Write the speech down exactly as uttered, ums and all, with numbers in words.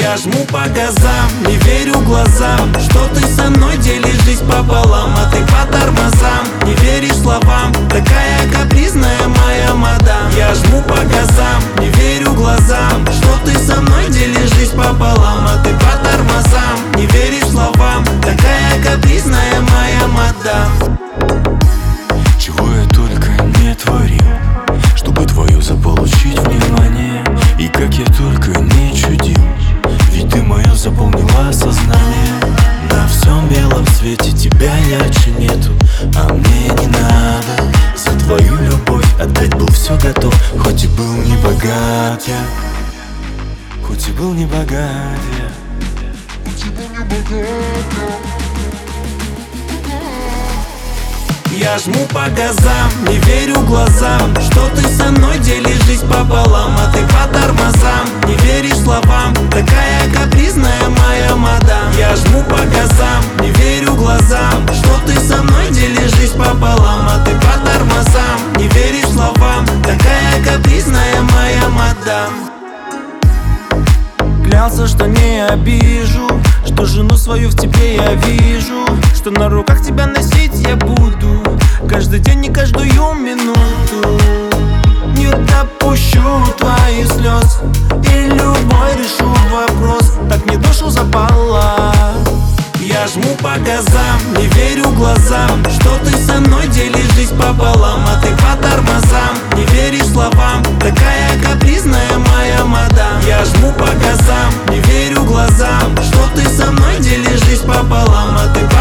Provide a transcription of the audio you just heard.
Я жму по газам, не верю глазам, что ты со мной делишь жизнь пополам. А ты по тормозам, не веришь словам, такая капризная моя мадам. Я жму по газам, не верю глазам, что ты со мной делишь жизнь пополам. А ты по тормозам, не веришь словам, такая капризная моя мадам. Чего я только не творил, чтобы твое заполучить внимание. И как я только не чудил, ведь ты мое заполнила сознание. На всем белом свете тебя ярче нету, а мне не надо. За твою любовь отдать был все готов, хоть и был не богат я, хоть и был не богат я, хоть и был не богат я. Я жму по газам, не верю глазам, что ты со мной делишь жизнь пополам. А ты по тормозам, не веришь словам, такая капризная моя мадам. Я жму по газам, не верю глазам, что ты со мной делишь жизнь пополам. А ты по тормозам, не веришь словам, такая капризная моя мадам. Клялся, что не обижу, что жену свою в тебе я вижу, что на руках тебя носить я буду каждый день и каждую минуту. Не допущу твоих слез и любой решу вопрос, так мне душу запала. Я жму по газам, не верю глазам, что ты со мной делишь жизнь пополам. А ты по тормозам, не веришь словам, такая капризная моя мадам. Я жму по газам, не верю глазам, что ты со мной делишь жизнь пополам. А ты